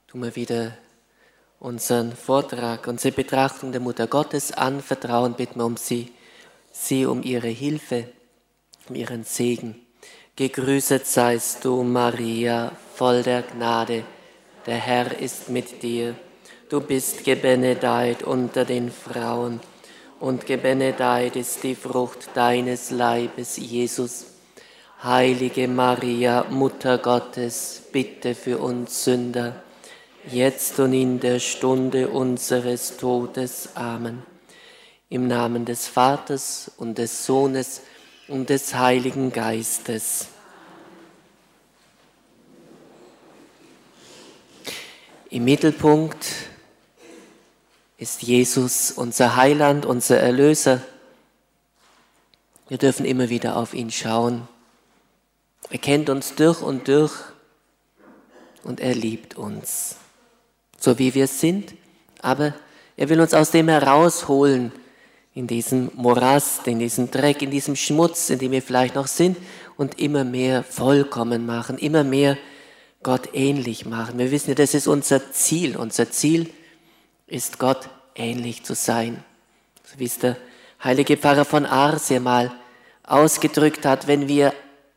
tun wir wieder unseren Vortrag, unsere Betrachtung der Mutter Gottes anvertrauen, bitten wir um sie um ihre Hilfe, um ihren Segen. Gegrüßet seist du, Maria, voll der Gnade, der Herr ist mit dir. Du bist gebenedeit unter den Frauen, und gebenedeit ist die Frucht deines Leibes, Jesus. Heilige Maria, Mutter Gottes, bitte für uns Sünder, jetzt und in der Stunde unseres Todes. Amen. Im Namen des Vaters und des Sohnes und des Heiligen Geistes. Im Mittelpunkt ist Jesus, unser Heiland, unser Erlöser. Wir dürfen immer wieder auf ihn schauen. Er kennt uns durch und durch und er liebt uns, so wie wir sind. Aber er will uns aus dem herausholen, in diesem Morast, in diesem Dreck, in diesem Schmutz, in dem wir vielleicht noch sind, und immer mehr vollkommen machen, immer mehr Gott ähnlich machen. Wir wissen ja, das ist unser Ziel. Unser Ziel ist, Gott ähnlich zu sein. So wie es der heilige Pfarrer von Ars ja mal ausgedrückt hat, wenn wir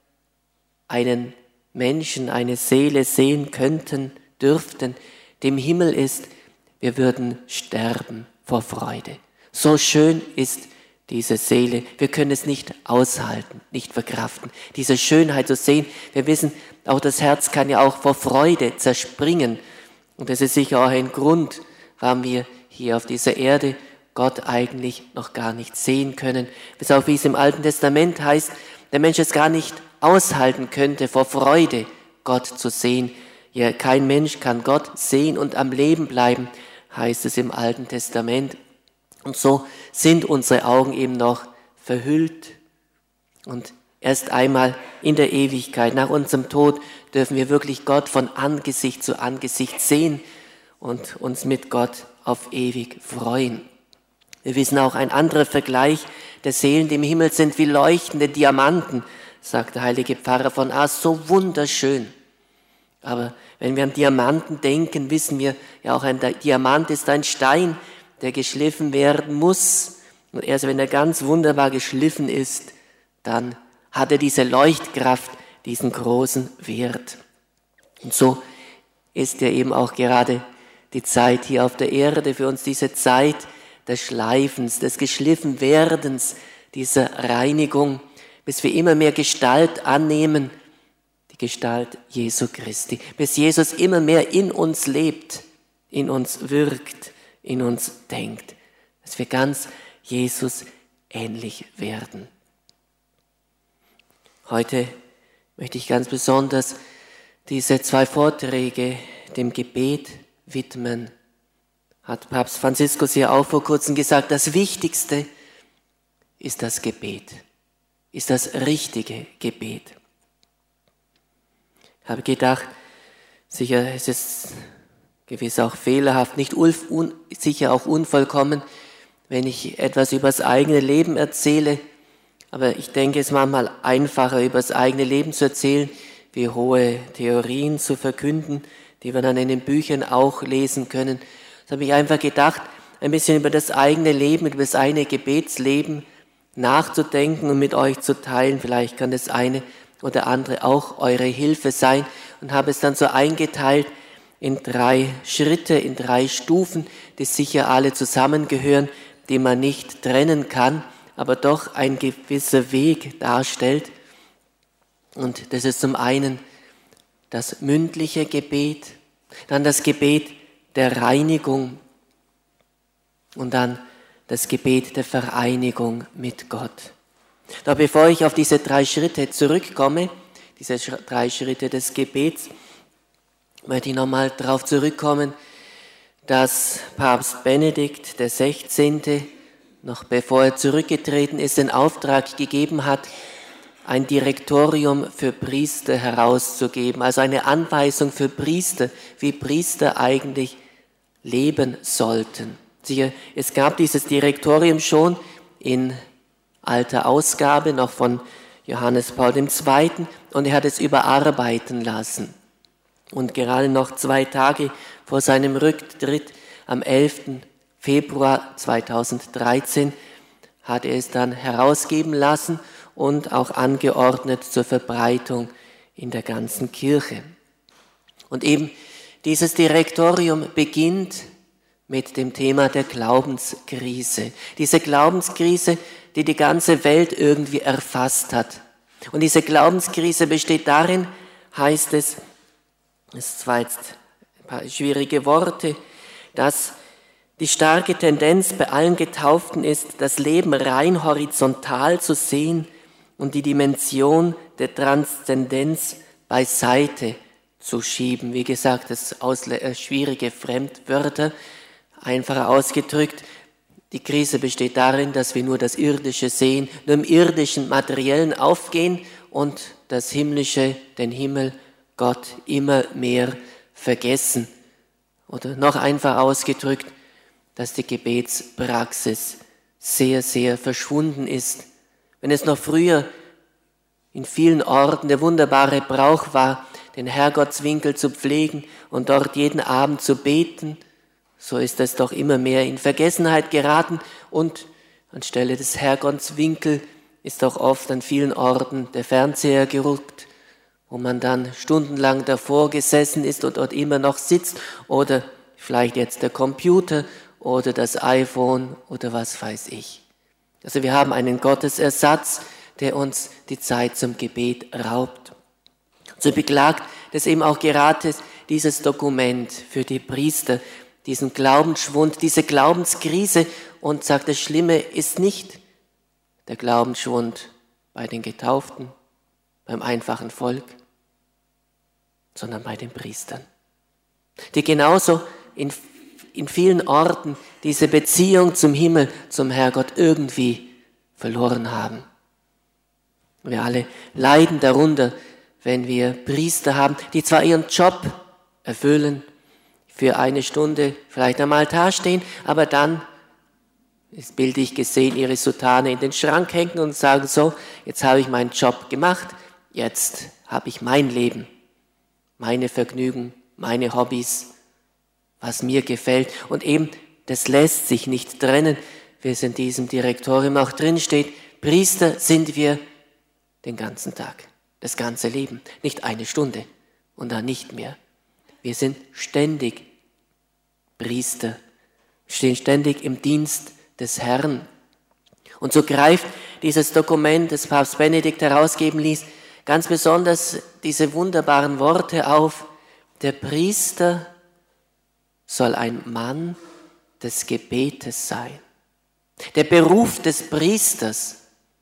einen Menschen, eine Seele sehen könnten, dürften, dem Himmel ist, wir würden sterben vor Freude. So schön ist diese Seele. Wir können es nicht aushalten, nicht verkraften, diese Schönheit zu sehen. Wir wissen, auch das Herz kann ja auch vor Freude zerspringen. Und das ist sicher auch ein Grund, warum wir hier auf dieser Erde Gott eigentlich noch gar nicht sehen können. Bis auf wie es im Alten Testament heißt, der Mensch es gar nicht aushalten könnte, vor Freude Gott zu sehen. Ja, kein Mensch kann Gott sehen und am Leben bleiben, heißt es im Alten Testament. Und so sind unsere Augen eben noch verhüllt. Und erst einmal in der Ewigkeit, nach unserem Tod, dürfen wir wirklich Gott von Angesicht zu Angesicht sehen und uns mit Gott auf ewig freuen. Wir wissen auch, ein anderer Vergleich der Seelen, die im Himmel sind wie leuchtende Diamanten, sagt der heilige Pfarrer von Ars, so wunderschön. Aber wenn wir an Diamanten denken, wissen wir ja auch, ein Diamant ist ein Stein, der geschliffen werden muss. Und erst wenn er ganz wunderbar geschliffen ist, dann hat er diese Leuchtkraft, diesen großen Wert. Und so ist ja eben auch gerade die Zeit hier auf der Erde für uns, diese Zeit des Schleifens, des Geschliffenwerdens, dieser Reinigung, bis wir immer mehr Gestalt annehmen, die Gestalt Jesu Christi, bis Jesus immer mehr in uns lebt, in uns wirkt, in uns denkt, dass wir ganz Jesus ähnlich werden. Heute möchte ich ganz besonders diese 2 Vorträge dem Gebet widmen. Hat Papst Franziskus hier auch vor kurzem gesagt, das Wichtigste ist das Gebet, ist das richtige Gebet. Ich habe gedacht, sicher ist es gewiss auch fehlerhaft, nicht sicher auch unvollkommen, wenn ich etwas über das eigene Leben erzähle, aber ich denke, es ist manchmal einfacher, über das eigene Leben zu erzählen, wie hohe Theorien zu verkünden, die wir dann in den Büchern auch lesen können. So habe ich einfach gedacht, ein bisschen über das eigene Leben, über das eigene Gebetsleben nachzudenken und mit euch zu teilen. Vielleicht kann das eine oder andere auch eure Hilfe sein, und habe es dann so eingeteilt in 3 Schritte, in 3 Stufen, die sicher alle zusammengehören, die man nicht trennen kann, aber doch ein gewisser Weg darstellt. Und das ist zum einen das mündliche Gebet, dann das Gebet der Reinigung und dann das Gebet der Vereinigung mit Gott. Doch bevor ich auf diese 3 Schritte zurückkomme, diese 3 Schritte des Gebets, möchte ich nochmal darauf zurückkommen, dass Papst Benedikt XVI., noch bevor er zurückgetreten ist, den Auftrag gegeben hat, ein Direktorium für Priester herauszugeben, also eine Anweisung für Priester, wie Priester eigentlich leben sollten. Sicher, es gab dieses Direktorium schon in alter Ausgabe, noch von Johannes Paul II., und er hat es überarbeiten lassen. Und gerade noch 2 Tage vor seinem Rücktritt am 11. Februar 2013 hat er es dann herausgeben lassen und auch angeordnet zur Verbreitung in der ganzen Kirche. Und eben dieses Direktorium beginnt mit dem Thema der Glaubenskrise. Diese Glaubenskrise, die die ganze Welt irgendwie erfasst hat. Und diese Glaubenskrise besteht darin, heißt es, das sind zwar jetzt ein paar schwierige Worte, dass die starke Tendenz bei allen Getauften ist, das Leben rein horizontal zu sehen und die Dimension der Transzendenz beiseite zu schieben. Wie gesagt, das schwierige Fremdwörter, einfacher ausgedrückt. Die Krise besteht darin, dass wir nur das Irdische sehen, nur im irdischen, materiellen aufgehen und das Himmlische, den Himmel, Gott immer mehr vergessen. Oder noch einfach ausgedrückt, dass die Gebetspraxis sehr, sehr verschwunden ist. Wenn es noch früher in vielen Orten der wunderbare Brauch war, den Herrgottswinkel zu pflegen und dort jeden Abend zu beten, so ist es doch immer mehr in Vergessenheit geraten und anstelle des Herrgottswinkel ist auch oft an vielen Orten der Fernseher gerückt, wo man dann stundenlang davor gesessen ist und dort immer noch sitzt oder vielleicht jetzt der Computer oder das iPhone oder was weiß ich. Also wir haben einen Gottesersatz, der uns die Zeit zum Gebet raubt. So beklagt es eben auch gerade dieses Dokument für die Priester, diesen Glaubensschwund, diese Glaubenskrise und sagt, das Schlimme ist nicht der Glaubensschwund bei den Getauften, beim einfachen Volk, sondern bei den Priestern, die genauso in vielen Orten diese Beziehung zum Himmel, zum Herrgott irgendwie verloren haben. Wir alle leiden darunter, wenn wir Priester haben, die zwar ihren Job erfüllen, für 1 Stunde vielleicht am Altar stehen, aber dann, ist bildlich gesehen, ihre Soutane in den Schrank hängen und sagen, so, jetzt habe ich meinen Job gemacht, jetzt habe ich mein Leben, meine Vergnügen, meine Hobbys, was mir gefällt. Und eben, das lässt sich nicht trennen, wie es in diesem Direktorium auch drin steht. Priester sind wir den ganzen Tag, das ganze Leben, nicht 1 Stunde und dann nicht mehr. Wir sind ständig Priester, stehen ständig im Dienst des Herrn. Und so greift dieses Dokument, das Papst Benedikt herausgeben ließ, ganz besonders diese wunderbaren Worte auf. Der Priester soll ein Mann des Gebetes sein. Der Beruf des Priesters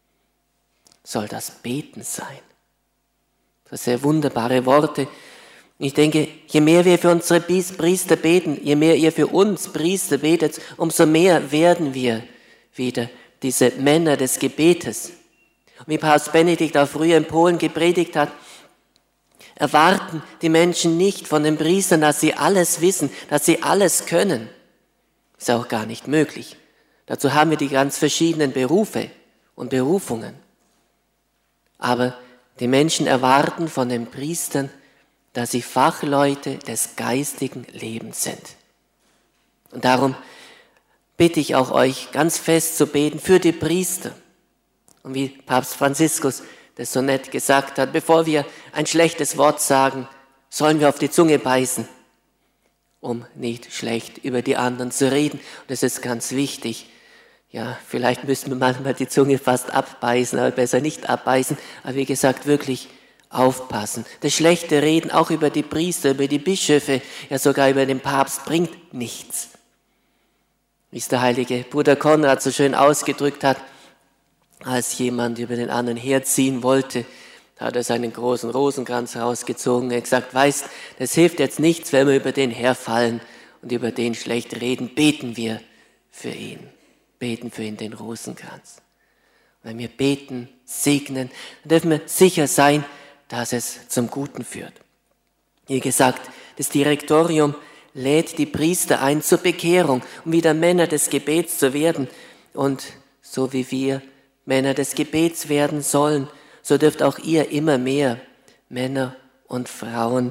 soll das Beten sein. Das sind sehr wunderbare Worte. Ich denke, je mehr wir für unsere Priester beten, je mehr ihr für uns Priester betet, umso mehr werden wir wieder diese Männer des Gebetes. Und wie Papst Benedikt auch früher in Polen gepredigt hat, erwarten die Menschen nicht von den Priestern, dass sie alles wissen, dass sie alles können. Ist auch gar nicht möglich. Dazu haben wir die ganz verschiedenen Berufe und Berufungen. Aber die Menschen erwarten von den Priestern, dass sie Fachleute des geistigen Lebens sind. Und darum bitte ich auch euch, ganz fest zu beten für die Priester. Und wie Papst Franziskus das so nett gesagt hat, bevor wir ein schlechtes Wort sagen, sollen wir auf die Zunge beißen, um nicht schlecht über die anderen zu reden. Und das ist ganz wichtig. Ja, vielleicht müssen wir manchmal die Zunge fast abbeißen, aber besser nicht abbeißen. Aber wie gesagt, wirklich aufpassen. Das schlechte Reden auch über die Priester, über die Bischöfe, ja sogar über den Papst bringt nichts. Wie es der heilige Bruder Konrad so schön ausgedrückt hat, als jemand über den anderen herziehen wollte, hat er seinen großen Rosenkranz rausgezogen. Er hat gesagt, weißt, das hilft jetzt nichts, wenn wir über den herfallen und über den schlecht reden. Beten wir für ihn. Beten für ihn den Rosenkranz. Wenn wir beten, segnen, dann dürfen wir sicher sein, dass es zum Guten führt. Wie gesagt, das Direktorium lädt die Priester ein zur Bekehrung, um wieder Männer des Gebets zu werden. Und so wie wir Männer des Gebets werden sollen, so dürft auch ihr immer mehr Männer und Frauen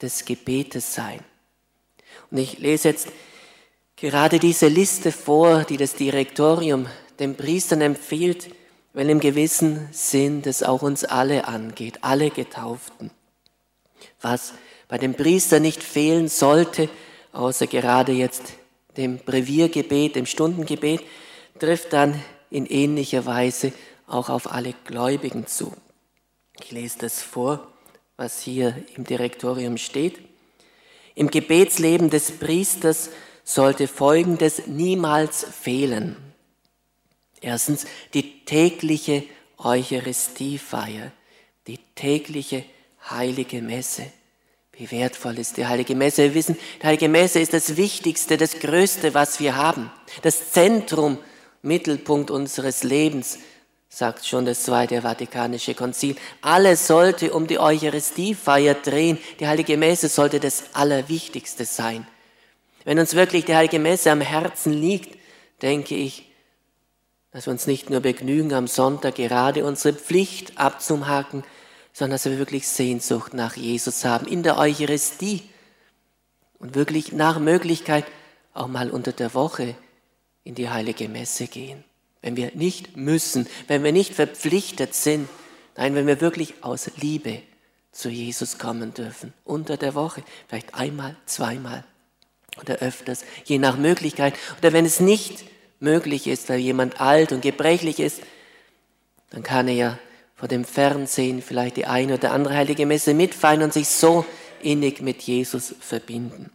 des Gebetes sein. Und ich lese jetzt gerade diese Liste vor, die das Direktorium den Priestern empfiehlt, weil im gewissen Sinn das auch uns alle angeht, alle Getauften. Was bei den Priestern nicht fehlen sollte, außer gerade jetzt dem Breviergebet, dem Stundengebet, trifft dann in ähnlicher Weise auch auf alle Gläubigen zu. Ich lese das vor, was hier im Direktorium steht. Im Gebetsleben des Priesters sollte Folgendes niemals fehlen. Erstens die tägliche Eucharistiefeier, die tägliche heilige Messe. Wie wertvoll ist die heilige Messe? Wir wissen, die heilige Messe ist das Wichtigste, das Größte, was wir haben. Das Zentrum, Mittelpunkt unseres Lebens, sagt schon das Zweite Vatikanische Konzil. Alles sollte um die Eucharistiefeier drehen. Die heilige Messe sollte das Allerwichtigste sein. Wenn uns wirklich die heilige Messe am Herzen liegt, denke ich, dass wir uns nicht nur begnügen, am Sonntag gerade unsere Pflicht abzuhaken, sondern dass wir wirklich Sehnsucht nach Jesus haben, in der Eucharistie und wirklich nach Möglichkeit auch mal unter der Woche in die heilige Messe gehen. Wenn wir nicht müssen, wenn wir nicht verpflichtet sind, nein, wenn wir wirklich aus Liebe zu Jesus kommen dürfen, unter der Woche, vielleicht einmal, zweimal oder öfters, je nach Möglichkeit. Oder wenn es nicht möglich ist, weil jemand alt und gebrechlich ist, dann kann er ja vor dem Fernsehen vielleicht die eine oder andere heilige Messe mitfeiern und sich so innig mit Jesus verbinden.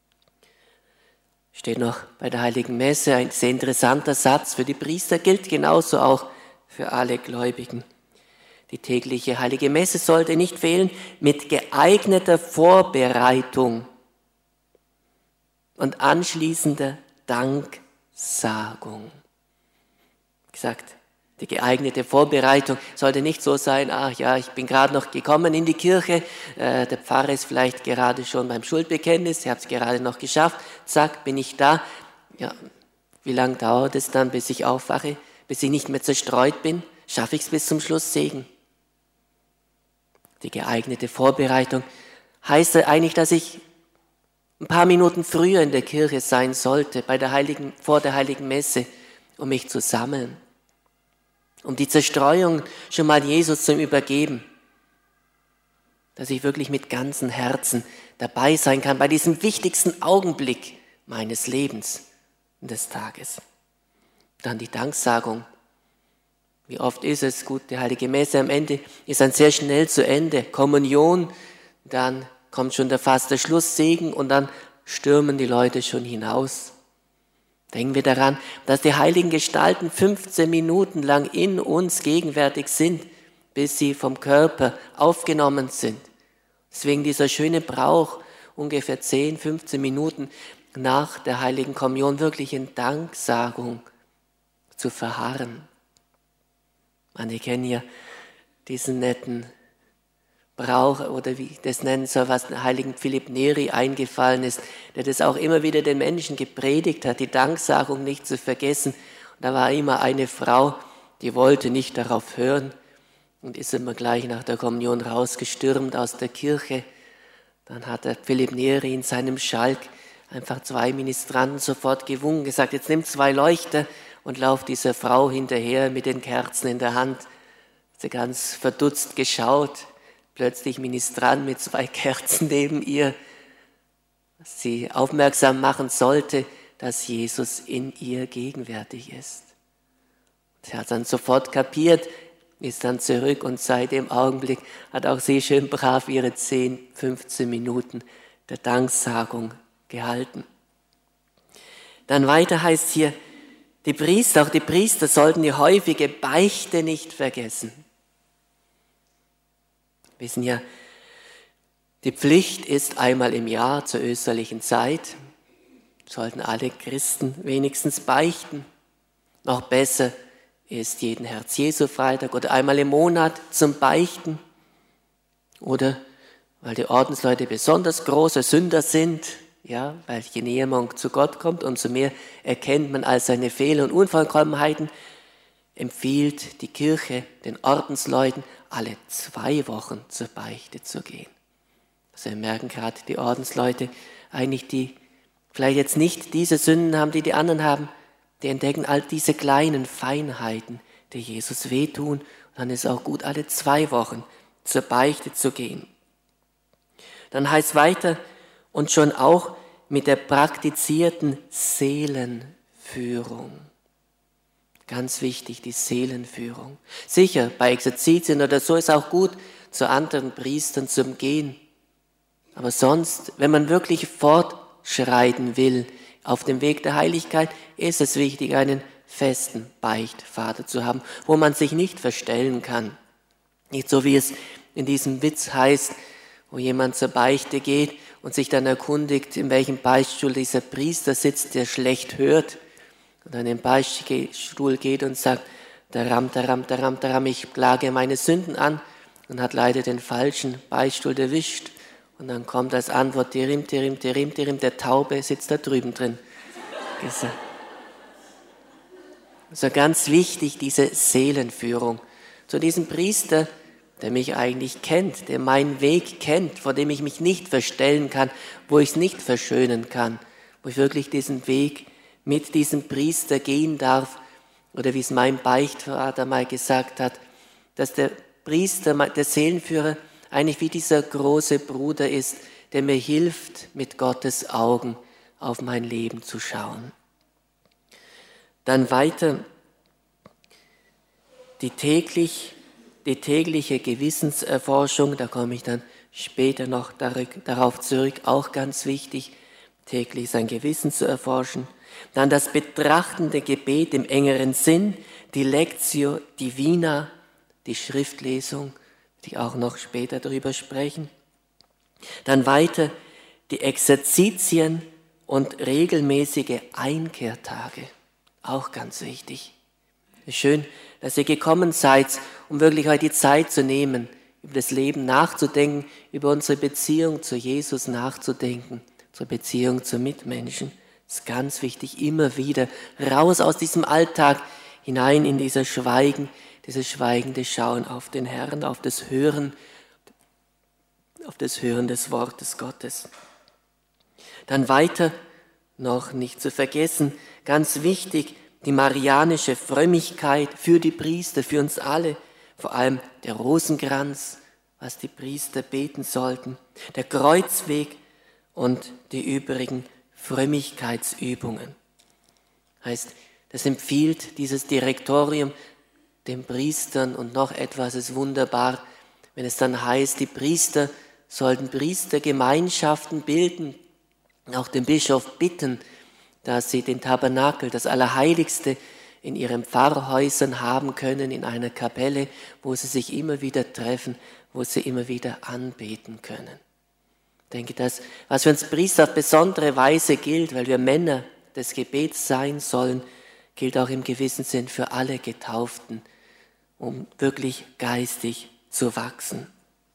Steht noch bei der heiligen Messe ein sehr interessanter Satz für die Priester, gilt genauso auch für alle Gläubigen. Die tägliche heilige Messe sollte nicht fehlen mit geeigneter Vorbereitung und anschließender Danksagung. Wie gesagt, die geeignete Vorbereitung sollte nicht so sein, ach ja, ich bin gerade noch gekommen in die Kirche, der Pfarrer ist vielleicht gerade schon beim Schuldbekenntnis, ich habe es gerade noch geschafft, zack, bin ich da. Ja, wie lange dauert es dann, bis ich aufwache, bis ich nicht mehr zerstreut bin? Schaffe ich es bis zum Schluss Segen? Die geeignete Vorbereitung heißt eigentlich, dass ich ein paar Minuten früher in der Kirche sein sollte, vor der heiligen Messe, um mich zu sammeln, um die Zerstreuung schon mal Jesus zu übergeben, dass ich wirklich mit ganzem Herzen dabei sein kann bei diesem wichtigsten Augenblick meines Lebens und des Tages. Dann die Danksagung. Wie oft ist es, gut, die heilige Messe am Ende ist dann sehr schnell zu Ende. Kommunion, dann kommt schon fast der Schlusssegen und dann stürmen die Leute schon hinaus. Denken wir daran, dass die heiligen Gestalten 15 Minuten lang in uns gegenwärtig sind, bis sie vom Körper aufgenommen sind. Deswegen dieser schöne Brauch, ungefähr 10, 15 Minuten nach der heiligen Kommunion wirklich in Danksagung zu verharren. Manche kennen ja diesen netten Brauch, oder wie ich das nennen soll, was dem heiligen Philipp Neri eingefallen ist, der das auch immer wieder den Menschen gepredigt hat, die Danksagung nicht zu vergessen. Und da war immer eine Frau, die wollte nicht darauf hören und ist immer gleich nach der Kommunion rausgestürmt aus der Kirche. Dann hat der Philipp Neri in seinem Schalk einfach 2 Ministranten sofort gewungen, gesagt, jetzt nimm 2 Leuchter und lauf dieser Frau hinterher mit den Kerzen in der Hand. Sie ganz verdutzt geschaut, plötzlich Ministrant mit 2 Kerzen neben ihr, was sie aufmerksam machen sollte, dass Jesus in ihr gegenwärtig ist. Sie hat dann sofort kapiert, ist dann zurück und seit dem Augenblick hat auch sie schön brav ihre 10, 15 Minuten der Danksagung gehalten. Dann weiter heißt hier, auch die Priester sollten die häufige Beichte nicht vergessen. Wir wissen ja, die Pflicht ist einmal im Jahr zur österlichen Zeit. Sollten alle Christen wenigstens beichten. Noch besser ist jeden Herz-Jesu-Freitag oder einmal im Monat zum Beichten. Oder weil die Ordensleute besonders große Sünder sind, ja, weil je näher man zu Gott kommt, umso mehr erkennt man all seine Fehler und Unvollkommenheiten, empfiehlt die Kirche den Ordensleuten, alle 2 Wochen zur Beichte zu gehen. Also wir merken gerade die Ordensleute, eigentlich die vielleicht jetzt nicht diese Sünden haben, die die anderen haben, die entdecken all diese kleinen Feinheiten, die Jesus wehtun. Und dann ist es auch gut, alle 2 Wochen zur Beichte zu gehen. Dann heißt weiter, und schon auch mit der praktizierten Seelenführung. Ganz wichtig, die Seelenführung. Sicher, bei Exerzitien oder so ist auch gut, zu anderen Priestern zu gehen. Aber sonst, wenn man wirklich fortschreiten will auf dem Weg der Heiligkeit, ist es wichtig, einen festen Beichtvater zu haben, wo man sich nicht verstellen kann. Nicht so, wie es in diesem Witz heißt, wo jemand zur Beichte geht und sich dann erkundigt, in welchem Beichtstuhl dieser Priester sitzt, der schlecht hört, und an den Beichtstuhl geht und sagt, daram, daram, daram, daram, ich klage meine Sünden an, und hat leider den falschen Beichtstuhl erwischt. Und dann kommt als Antwort, tirim, tirim, tirim, tirim, der Taube sitzt da drüben drin. Also ganz wichtig, diese Seelenführung. Zu diesem Priester, der mich eigentlich kennt, der meinen Weg kennt, vor dem ich mich nicht verstellen kann, wo ich es nicht verschönen kann, wo ich wirklich diesen Weg mit diesem Priester gehen darf, oder wie es mein Beichtvater mal gesagt hat, dass der Priester, der Seelenführer, eigentlich wie dieser große Bruder ist, der mir hilft, mit Gottes Augen auf mein Leben zu schauen. Dann weiter, die tägliche Gewissenserforschung, da komme ich dann später noch darauf zurück, auch ganz wichtig, täglich sein Gewissen zu erforschen. Dann das betrachtende Gebet im engeren Sinn, die Lectio Divina, die Schriftlesung, die auch noch später darüber sprechen. Dann weiter die Exerzitien und regelmäßige Einkehrtage, auch ganz wichtig. Es ist schön, dass ihr gekommen seid, um wirklich heute die Zeit zu nehmen, über das Leben nachzudenken, über unsere Beziehung zu Jesus nachzudenken, zur Beziehung zu Mitmenschen. Es ist ganz wichtig, immer wieder raus aus diesem Alltag, hinein in dieses schweigende Schauen auf den Herrn, auf das Hören des Wortes Gottes. Dann weiter, noch nicht zu vergessen, ganz wichtig, die marianische Frömmigkeit für die Priester, für uns alle, vor allem der Rosenkranz, was die Priester beten sollten, der Kreuzweg und die übrigen Frömmigkeitsübungen. Heißt, das empfiehlt dieses Direktorium den Priestern, und noch etwas ist wunderbar, wenn es dann heißt, die Priester sollten Priestergemeinschaften bilden, auch den Bischof bitten, dass sie den Tabernakel, das Allerheiligste, in ihren Pfarrhäusern haben können, in einer Kapelle, wo sie sich immer wieder treffen, wo sie immer wieder anbeten können. Ich denke, das, was für uns Priester auf besondere Weise gilt, weil wir Männer des Gebets sein sollen, gilt auch im gewissen Sinn für alle Getauften, um wirklich geistig zu wachsen.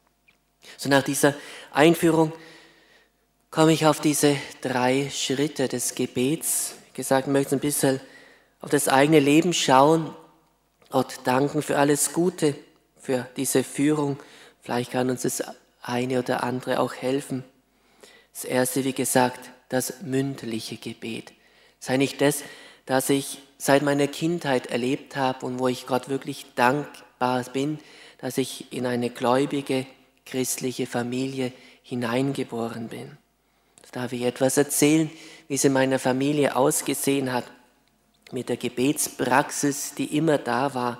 So nach dieser Einführung komme ich auf diese 3 Schritte des Gebets. Wie gesagt, ich möchte ein bisschen auf das eigene Leben schauen, Gott danken für alles Gute, für diese Führung. Vielleicht kann uns das eine oder andere auch helfen. Das erste, wie gesagt, das mündliche Gebet. Das ist eigentlich das ich seit meiner Kindheit erlebt habe und wo ich Gott wirklich dankbar bin, dass ich in eine gläubige, christliche Familie hineingeboren bin. Da darf ich etwas erzählen, wie es in meiner Familie ausgesehen hat, mit der Gebetspraxis, die immer da war.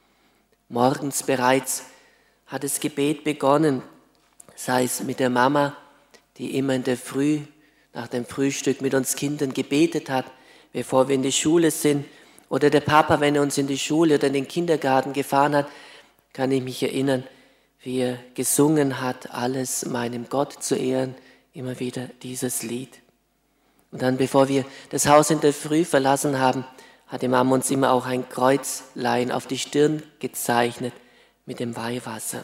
Morgens bereits hat das Gebet begonnen, sei es mit der Mama, die immer in der Früh, nach dem Frühstück mit uns Kindern gebetet hat, bevor wir in die Schule sind, oder der Papa, wenn er uns in die Schule oder in den Kindergarten gefahren hat, kann ich mich erinnern, wie er gesungen hat, alles meinem Gott zu ehren, immer wieder dieses Lied. Und dann, bevor wir das Haus in der Früh verlassen haben, hat die Mama uns immer auch ein Kreuzlein auf die Stirn gezeichnet mit dem Weihwasser.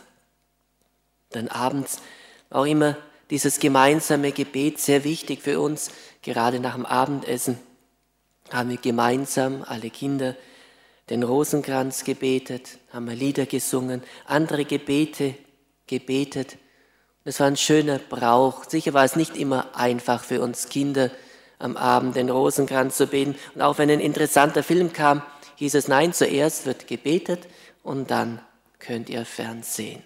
Dann abends auch immer dieses gemeinsame Gebet, sehr wichtig für uns, gerade nach dem Abendessen, haben wir gemeinsam, alle Kinder, den Rosenkranz gebetet, haben wir Lieder gesungen, andere Gebete gebetet Das war ein schöner Brauch. Sicher war es nicht immer einfach für uns Kinder, am Abend den Rosenkranz zu beten. Und auch wenn ein interessanter Film kam, hieß es, nein, zuerst wird gebetet und dann könnt ihr fernsehen.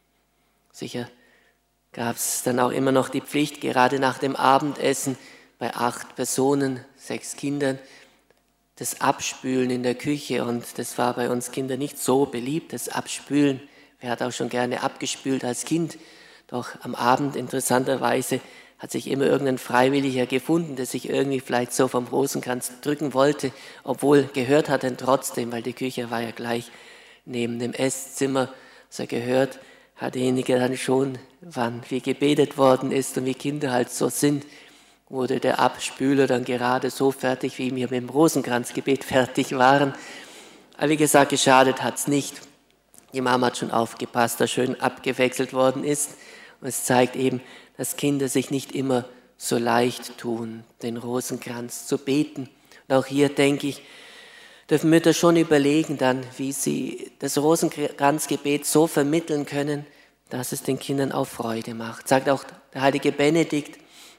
Sicher gab es dann auch immer noch die Pflicht, gerade nach dem Abendessen bei 8 Personen, 6 Kindern, das Abspülen in der Küche. Und das war bei uns Kindern nicht so beliebt, das Abspülen. Wer hat auch schon gerne abgespült als Kind? Doch am Abend, interessanterweise, hat sich immer irgendein Freiwilliger gefunden, der sich irgendwie vielleicht so vom Rosenkranz drücken wollte, obwohl gehört hat er trotzdem, weil die Küche war ja gleich neben dem Esszimmer. So gehört hat derjenige dann schon, wann wie gebetet worden ist und wie Kinder halt so sind, wurde der Abspüler dann gerade so fertig, wie wir mit dem Rosenkranzgebet fertig waren. Aber wie gesagt, geschadet hat's nicht. Die Mama hat schon aufgepasst, dass schön abgewechselt worden ist. Und es zeigt eben, dass Kinder sich nicht immer so leicht tun, den Rosenkranz zu beten. Und auch hier, denke ich, dürfen Mütter schon überlegen dann, wie sie das Rosenkranzgebet so vermitteln können, dass es den Kindern auch Freude macht. Sagt auch der heilige Benedikt,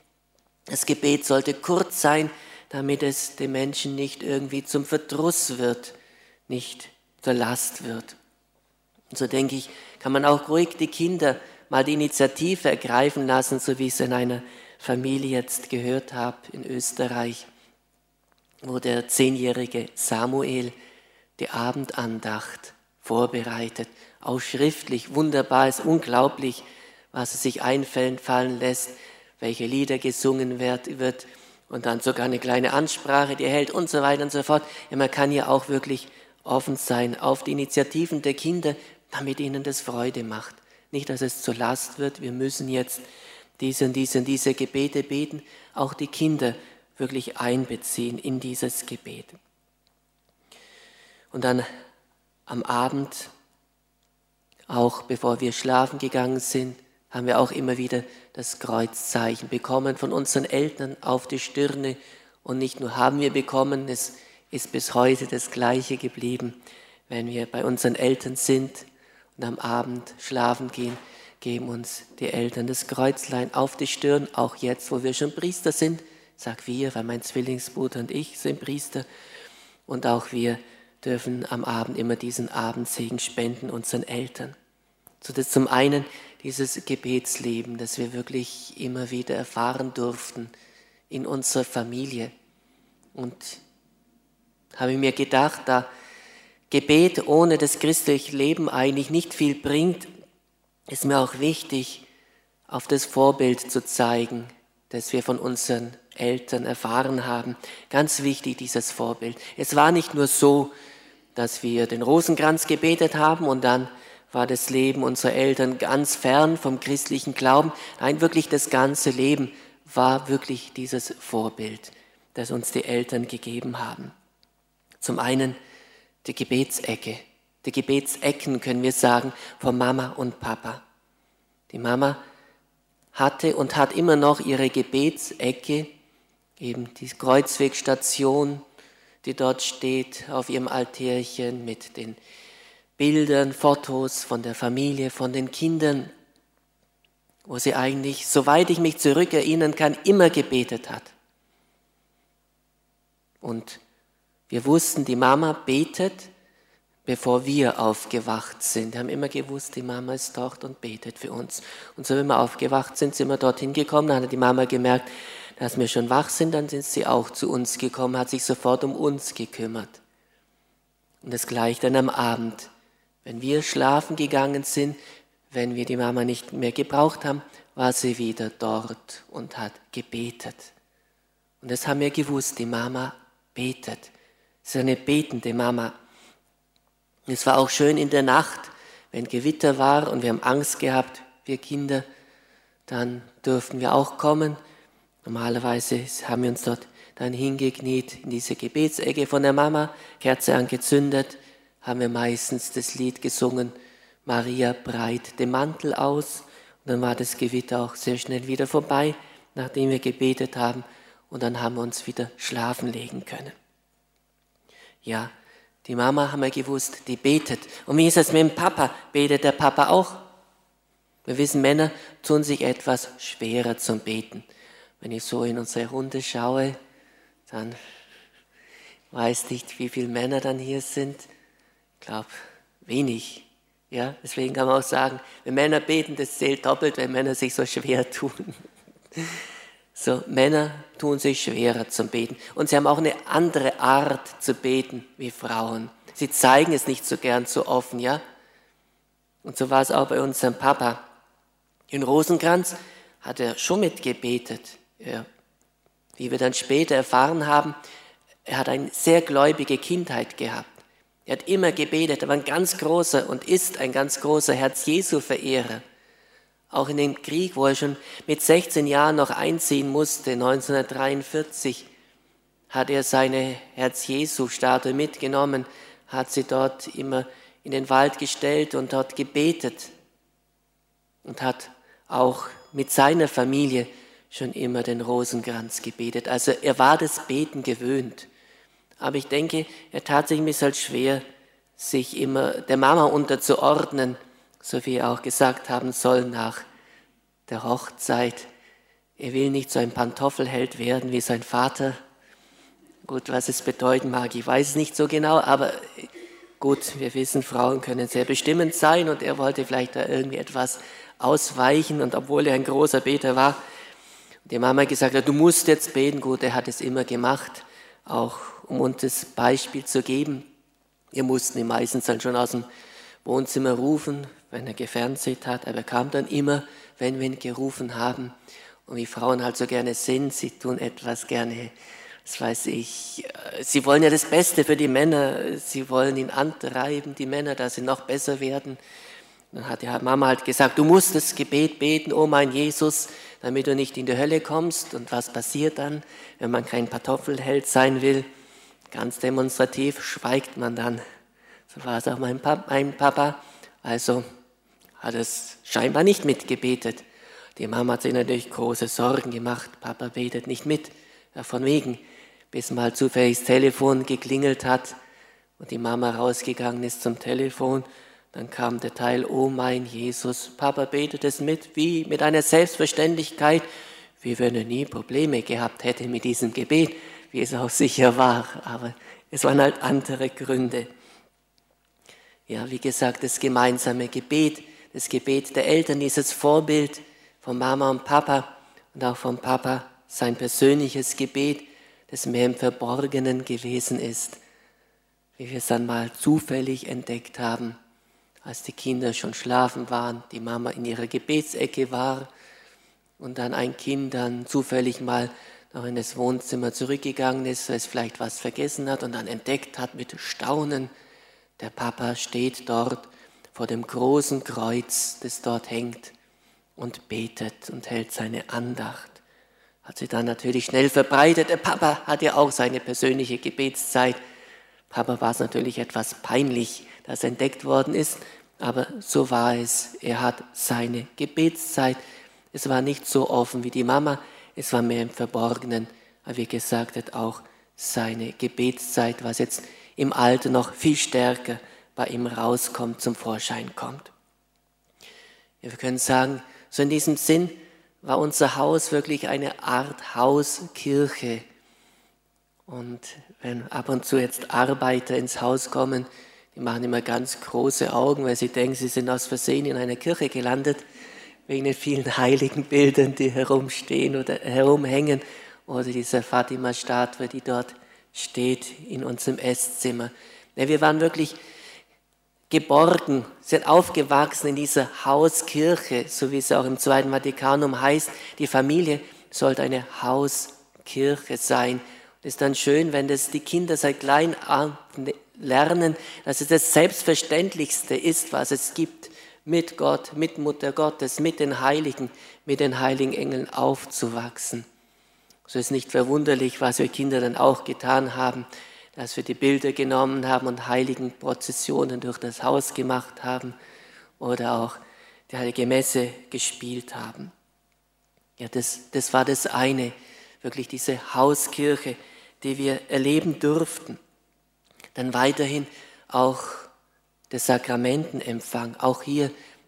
das Gebet sollte kurz sein, damit es den Menschen nicht irgendwie zum Verdruss wird, nicht zur Last wird. Und so denke ich, kann man auch ruhig die Kinder mal die Initiative ergreifen lassen, so wie ich es in einer Familie jetzt gehört habe in Österreich, wo der 10-jährige Samuel die Abendandacht vorbereitet, auch schriftlich, wunderbar, ist unglaublich, was er sich einfallen lässt, welche Lieder gesungen wird und dann sogar eine kleine Ansprache, die er hält und so weiter und so fort. Ja, man kann ja auch wirklich offen sein auf die Initiativen der Kinder, damit ihnen das Freude macht. Nicht, dass es zur Last wird, wir müssen jetzt diese Gebete beten, auch die Kinder wirklich einbeziehen in dieses Gebet. Und dann am Abend, auch bevor wir schlafen gegangen sind, haben wir auch immer wieder das Kreuzzeichen bekommen von unseren Eltern auf die Stirne. Und nicht nur haben wir bekommen, es ist bis heute das Gleiche geblieben. Wenn wir bei unseren Eltern sind und am Abend schlafen gehen, geben uns die Eltern das Kreuzlein auf die Stirn, auch jetzt, wo wir schon Priester sind. Sag wir, weil mein Zwillingsbruder und ich sind Priester. Und auch wir dürfen am Abend immer diesen Abendsegen spenden unseren Eltern. So dass zum einen dieses Gebetsleben, das wir wirklich immer wieder erfahren durften in unserer Familie. Und habe ich mir gedacht, da Gebet ohne das christliche Leben eigentlich nicht viel bringt, ist mir auch wichtig, auf das Vorbild zu zeigen, das wir von unseren Eltern erfahren haben. Ganz wichtig, dieses Vorbild. Es war nicht nur so, dass wir den Rosenkranz gebetet haben und dann war das Leben unserer Eltern ganz fern vom christlichen Glauben. Nein, wirklich das ganze Leben war wirklich dieses Vorbild, das uns die Eltern gegeben haben. Zum einen die Gebetsecke, die Gebetsecken können wir sagen, von Mama und Papa. Die Mama hatte und hat immer noch ihre Gebetsecke, eben die Kreuzwegstation, die dort steht auf ihrem Altärchen mit den Bildern, Fotos von der Familie, von den Kindern, wo sie eigentlich, soweit ich mich zurückerinnern kann, immer gebetet hat. Und wir wussten, die Mama betet, bevor wir aufgewacht sind. Wir haben immer gewusst, die Mama ist dort und betet für uns. Und so, wenn wir aufgewacht sind, sind wir dorthin gekommen, dann hat die Mama gemerkt, dass wir schon wach sind, dann sind sie auch zu uns gekommen, hat sich sofort um uns gekümmert. Und das gleiche dann am Abend. Wenn wir schlafen gegangen sind, wenn wir die Mama nicht mehr gebraucht haben, war sie wieder dort und hat gebetet. Und das haben wir gewusst, die Mama betet. Es ist eine betende Mama. Es war auch schön in der Nacht, wenn Gewitter war und wir haben Angst gehabt, wir Kinder, dann durften wir auch kommen. Normalerweise haben wir uns dort dann hingekniet in diese Gebetsecke von der Mama, Kerze angezündet, haben wir meistens das Lied gesungen, Maria breit den Mantel aus. Und dann war das Gewitter auch sehr schnell wieder vorbei, nachdem wir gebetet haben. Und dann haben wir uns wieder schlafen legen können. Ja, die Mama, haben wir gewusst, die betet. Und wie ist es mit dem Papa? Betet der Papa auch? Wir wissen, Männer tun sich etwas schwerer zum Beten. Wenn ich so in unsere Runde schaue, dann weiß nicht, wie viele Männer dann hier sind. Ich glaube, wenig. Ja, deswegen kann man auch sagen, wenn Männer beten, das zählt doppelt, wenn Männer sich so schwer tun. So, Männer tun sich schwerer zum Beten. Und sie haben auch eine andere Art zu beten wie Frauen. Sie zeigen es nicht so gern so offen, ja? Und so war es auch bei unserem Papa. In Rosenkranz hat er schon mitgebetet. Ja. Wie wir dann später erfahren haben, er hat eine sehr gläubige Kindheit gehabt. Er hat immer gebetet, er war ein ganz großer und ist ein ganz großer Herz-Jesu-Verehrer. Auch in dem Krieg, wo er schon mit 16 Jahren noch einziehen musste, 1943, hat er seine Herz-Jesu-Statue mitgenommen, hat sie dort immer in den Wald gestellt und dort gebetet und hat auch mit seiner Familie schon immer den Rosenkranz gebetet. Also er war das Beten gewöhnt. Aber ich denke, er tat sich ein bisschen schwer, sich immer der Mama unterzuordnen, so wie er auch gesagt haben soll nach der Hochzeit. Er will nicht so ein Pantoffelheld werden wie sein Vater. Gut, was es bedeuten mag, ich weiß es nicht so genau, aber gut, wir wissen, Frauen können sehr bestimmend sein und er wollte vielleicht da irgendwie etwas ausweichen und obwohl er ein großer Beter war, die Mama gesagt hat, du musst jetzt beten. Gut, er hat es immer gemacht, auch um uns das Beispiel zu geben. Wir mussten ihn meistens dann schon aus dem Wohnzimmer rufen, wenn er gefernseht hat, aber er kam dann immer, wenn wir ihn gerufen haben. Und wie Frauen halt so gerne sind, sie tun etwas gerne, das weiß ich, sie wollen ja das Beste für die Männer, sie wollen ihn antreiben, die Männer, dass sie noch besser werden. Dann hat die Mama halt gesagt, du musst das Gebet beten, oh mein Jesus, damit du nicht in die Hölle kommst. Und was passiert dann, wenn man kein Pantoffelheld sein will? Ganz demonstrativ schweigt man dann. So war es auch mein Papa. Also hat es scheinbar nicht mitgebetet. Die Mama hat sich natürlich große Sorgen gemacht. Papa betet nicht mit. Ja, von wegen. Bis mal zufällig das Telefon geklingelt hat und die Mama rausgegangen ist zum Telefon. Dann kam der Teil, oh mein Jesus, Papa betet es mit, wie mit einer Selbstverständlichkeit, wie wenn er nie Probleme gehabt hätte mit diesem Gebet, wie es auch sicher war. Aber es waren halt andere Gründe. Ja, wie gesagt, das gemeinsame Gebet, das Gebet der Eltern, dieses Vorbild von Mama und Papa und auch von Papa, sein persönliches Gebet, das mehr im Verborgenen gewesen ist, wie wir es dann mal zufällig entdeckt haben, als die Kinder schon schlafen waren, die Mama in ihrer Gebetsecke war und dann ein Kind dann zufällig mal noch in das Wohnzimmer zurückgegangen ist, weil es vielleicht was vergessen hat und dann entdeckt hat mit Staunen, der Papa steht dort vor dem großen Kreuz, das dort hängt und betet und hält seine Andacht. Hat sie dann natürlich schnell verbreitet. Der Papa hat ja auch seine persönliche Gebetszeit. Papa war es natürlich etwas peinlich, dass entdeckt worden ist, aber so war es. Er hat seine Gebetszeit. Es war nicht so offen wie die Mama, es war mehr im Verborgenen, aber wie gesagt hat auch seine Gebetszeit, was jetzt im Alter noch viel stärker bei ihm rauskommt, zum Vorschein kommt. Ja, wir können sagen, so in diesem Sinn war unser Haus wirklich eine Art Hauskirche. Und wenn ab und zu jetzt Arbeiter ins Haus kommen, die machen immer ganz große Augen, weil sie denken, sie sind aus Versehen in einer Kirche gelandet, wegen den vielen heiligen Bildern, die herumstehen oder herumhängen, oder dieser Fatima-Statue, die dort steht in unserem Esszimmer. Ja, wir waren wirklich geborgen, sind aufgewachsen in dieser Hauskirche, so wie es auch im Zweiten Vatikanum heißt. Die Familie sollte eine Hauskirche sein. Es ist dann schön, wenn das die Kinder seit klein an lernen, dass es das Selbstverständlichste ist, was es gibt, mit Gott, mit Mutter Gottes, mit den Heiligen Engeln aufzuwachsen. So ist nicht verwunderlich, was wir Kinder dann auch getan haben, dass wir die Bilder genommen haben und heiligen Prozessionen durch das Haus gemacht haben oder auch die Heilige Messe gespielt haben. Ja, das war das eine, wirklich diese Hauskirche, die wir erleben durften. Dann weiterhin auch der Sakramentenempfang. Auch hier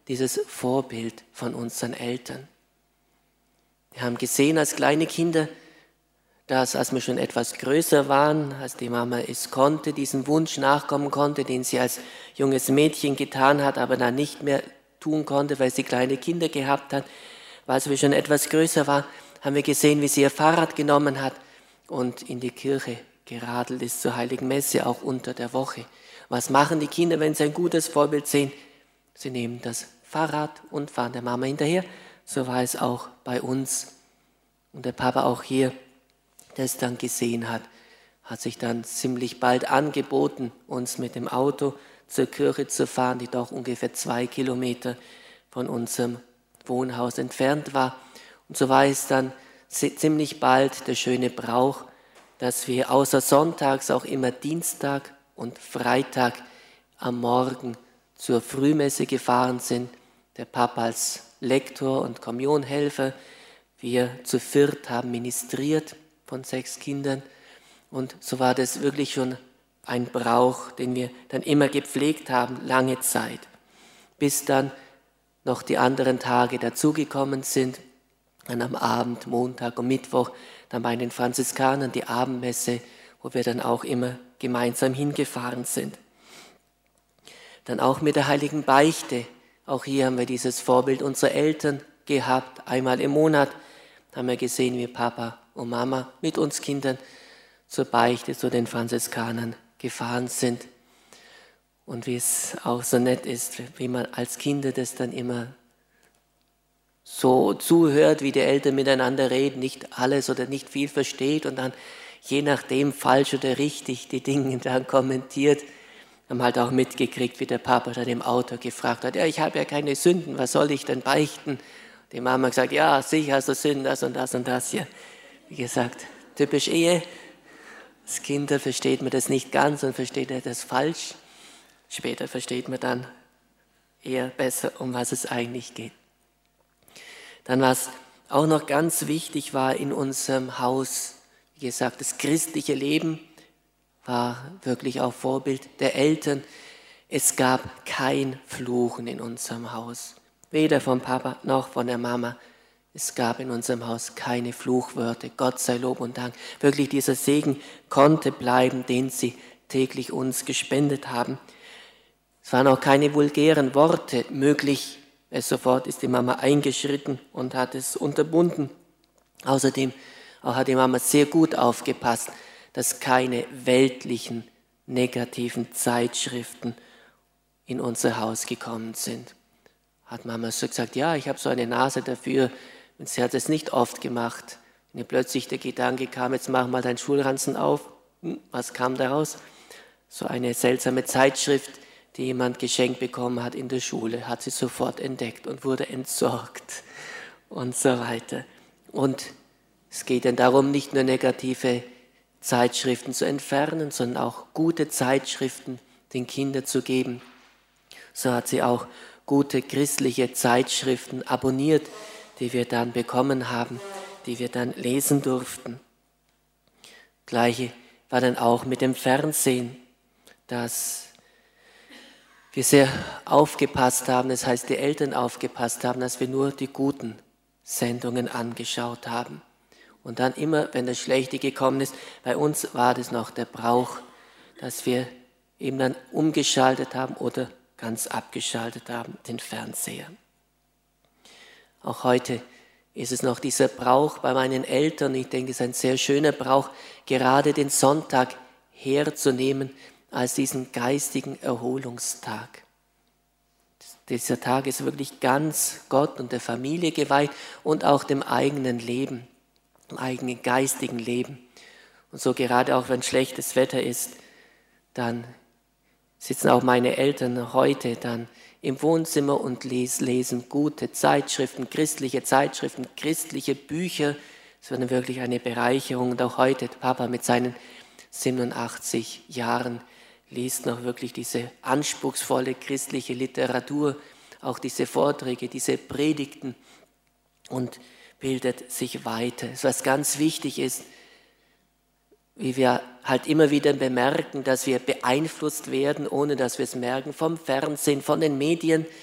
dieses Vorbild von unseren Eltern. Wir haben gesehen als kleine Kinder, dass als wir schon etwas größer waren, als die Mama es konnte, diesen Wunsch nachkommen konnte, den sie als junges Mädchen getan hat, aber dann nicht mehr tun konnte, weil sie kleine Kinder gehabt hat. Als wir schon etwas größer waren, haben wir gesehen, wie sie ihr Fahrrad genommen hat und in die Kirche geradelt ist zur Heiligen Messe, auch unter der Woche. Was machen die Kinder, wenn sie ein gutes Vorbild sehen? Sie nehmen das Fahrrad und fahren der Mama hinterher. So war es auch bei uns. Und der Papa auch hier, der es dann gesehen hat, hat sich dann ziemlich bald angeboten, uns mit dem Auto zur Kirche zu fahren, die doch ungefähr 2 Kilometer von unserem Wohnhaus entfernt war. Und so war es dann ziemlich bald der schöne Brauch, dass wir außer sonntags auch immer Dienstag und Freitag am Morgen zur Frühmesse gefahren sind. Der Papa als Lektor und Kommunionhelfer. Wir zu viert haben ministriert von 6 Kindern. Und so war das wirklich schon ein Brauch, den wir dann immer gepflegt haben, lange Zeit. Bis dann noch die anderen Tage dazugekommen sind. Dann am Abend, Montag und Mittwoch, dann bei den Franziskanern die Abendmesse, wo wir dann auch immer gemeinsam hingefahren sind. Dann auch mit der Heiligen Beichte. Auch hier haben wir dieses Vorbild unserer Eltern gehabt. Einmal im Monat haben wir gesehen, wie Papa und Mama mit uns Kindern zur Beichte, zu den Franziskanern gefahren sind. Und wie es auch so nett ist, wie man als Kinder das dann immer so zuhört, wie die Eltern miteinander reden, nicht alles oder nicht viel versteht und dann je nachdem falsch oder richtig die Dinge dann kommentiert. Haben halt auch mitgekriegt, wie der Papa dann im Auto gefragt hat, ja, ich habe ja keine Sünden, was soll ich denn beichten? Die Mama gesagt, ja, sicher hast du Sünden, das und das und das. Ja, wie gesagt, typisch Ehe. Als Kinder versteht man das nicht ganz und versteht er das falsch. Später versteht man dann eher besser, um was es eigentlich geht. Dann, was auch noch ganz wichtig war in unserem Haus, wie gesagt, das christliche Leben war wirklich auch Vorbild der Eltern. Es gab kein Fluchen in unserem Haus, weder vom Papa noch von der Mama. Es gab in unserem Haus keine Fluchwörter, Gott sei Lob und Dank. Wirklich dieser Segen konnte bleiben, den sie täglich uns gespendet haben. Es waren auch keine vulgären Worte möglich. Sofort ist die Mama eingeschritten und hat es unterbunden. Außerdem hat die Mama sehr gut aufgepasst, dass keine weltlichen, negativen Zeitschriften in unser Haus gekommen sind. Hat Mama so gesagt, ja, ich habe so eine Nase dafür. Und sie hat es nicht oft gemacht. Wenn ihr plötzlich der Gedanke kam, jetzt mach mal deinen Schulranzen auf. Was kam daraus? So eine seltsame Zeitschrift, die jemand geschenkt bekommen hat in der Schule, hat sie sofort entdeckt und wurde entsorgt und so weiter. Und es geht dann darum, nicht nur negative Zeitschriften zu entfernen, sondern auch gute Zeitschriften den Kindern zu geben. So hat sie auch gute christliche Zeitschriften abonniert, die wir dann bekommen haben, die wir dann lesen durften. Gleiche war dann auch mit dem Fernsehen, dass wir sehr aufgepasst haben, das heißt die Eltern aufgepasst haben, dass wir nur die guten Sendungen angeschaut haben. Und dann immer, wenn das Schlechte gekommen ist, bei uns war das noch der Brauch, dass wir eben dann umgeschaltet haben oder ganz abgeschaltet haben, den Fernseher. Auch heute ist es noch dieser Brauch bei meinen Eltern, ich denke, es ist ein sehr schöner Brauch, gerade den Sonntag herzunehmen als diesen geistigen Erholungstag. Dieser Tag ist wirklich ganz Gott und der Familie geweiht und auch dem eigenen Leben, dem eigenen geistigen Leben. Und so gerade auch wenn schlechtes Wetter ist, dann sitzen auch meine Eltern heute dann im Wohnzimmer und lesen gute Zeitschriften, christliche Bücher. Es wird wirklich eine Bereicherung. Und auch heute, Papa mit seinen 87 Jahren liest noch wirklich diese anspruchsvolle christliche Literatur, auch diese Vorträge, diese Predigten und bildet sich weiter. Was ganz wichtig ist, wie wir halt immer wieder bemerken, dass wir beeinflusst werden, ohne dass wir es merken, vom Fernsehen, von den Medien,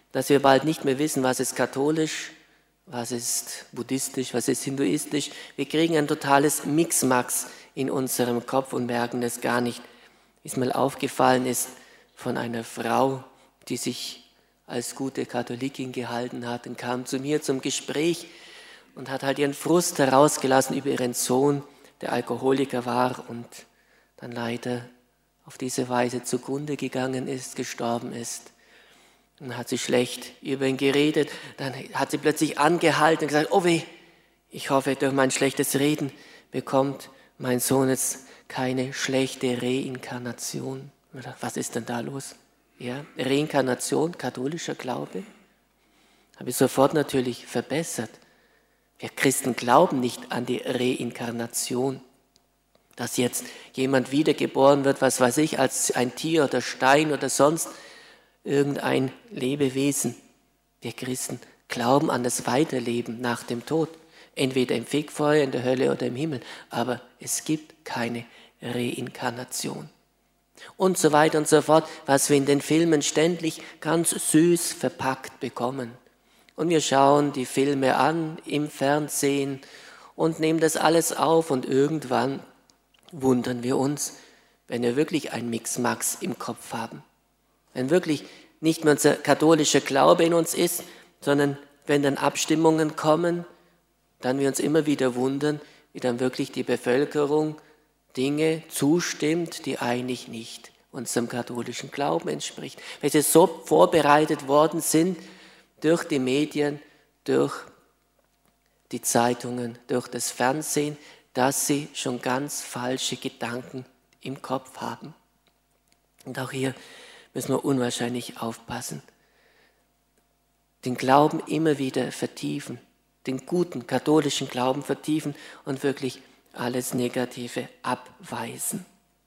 dass wir bald nicht mehr wissen, was ist katholisch, was ist buddhistisch, was ist hinduistisch. Wir kriegen ein totales Mixmax in unserem Kopf und merken es gar nicht. Wie es mal aufgefallen ist von einer Frau, die sich als gute Katholikin gehalten hat und kam zu mir zum Gespräch und hat halt ihren Frust herausgelassen über ihren Sohn, der Alkoholiker war und dann leider auf diese Weise zugrunde gegangen ist, gestorben ist. Dann hat sie schlecht über ihn geredet, dann hat sie plötzlich angehalten und gesagt, oh weh, ich hoffe, durch mein schlechtes Reden bekommt mein Sohn jetzt keine schlechte Reinkarnation. Und ich dachte, was ist denn da los? Ja, Reinkarnation, katholischer Glaube, habe ich sofort natürlich verbessert. Wir Christen glauben nicht an die Reinkarnation, dass jetzt jemand wiedergeboren wird, was weiß ich, als ein Tier oder Stein oder sonst irgendein Lebewesen. Wir Christen glauben an das Weiterleben nach dem Tod, entweder im Fegfeuer, in der Hölle oder im Himmel, aber es gibt keine Reinkarnation. Und so weiter und so fort, was wir in den Filmen ständig ganz süß verpackt bekommen. Und wir schauen die Filme an im Fernsehen und nehmen das alles auf und irgendwann wundern wir uns, wenn wir wirklich ein Mixmax im Kopf haben. Wenn wirklich nicht mehr unser katholischer Glaube in uns ist, sondern wenn dann Abstimmungen kommen, dann wir uns immer wieder wundern, wie dann wirklich die Bevölkerung Dinge zustimmt, die eigentlich nicht unserem katholischen Glauben entspricht. Weil sie so vorbereitet worden sind durch die Medien, durch die Zeitungen, durch das Fernsehen, dass sie schon ganz falsche Gedanken im Kopf haben. Und auch hier müssen wir unwahrscheinlich aufpassen. Den Glauben immer wieder vertiefen, den guten katholischen Glauben vertiefen und wirklich alles Negative abweisen.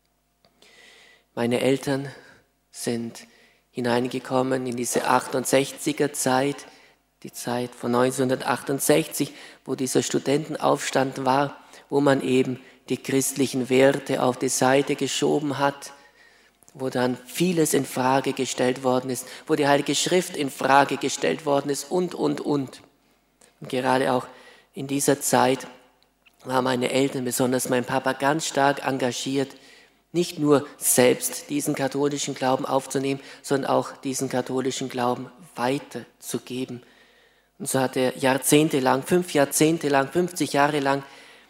Meine Eltern sind hineingekommen in diese 68er Zeit, die Zeit von 1968, wo dieser Studentenaufstand war, wo man eben die christlichen Werte auf die Seite geschoben hat, wo dann vieles in Frage gestellt worden ist, wo die Heilige Schrift in Frage gestellt worden ist und. Und gerade auch in dieser Zeit waren meine Eltern, besonders mein Papa, ganz stark engagiert, nicht nur selbst diesen katholischen Glauben aufzunehmen, sondern auch diesen katholischen Glauben weiterzugeben. Und so hat er jahrzehntelang, 5 Jahrzehnte lang, 50 Jahre lang,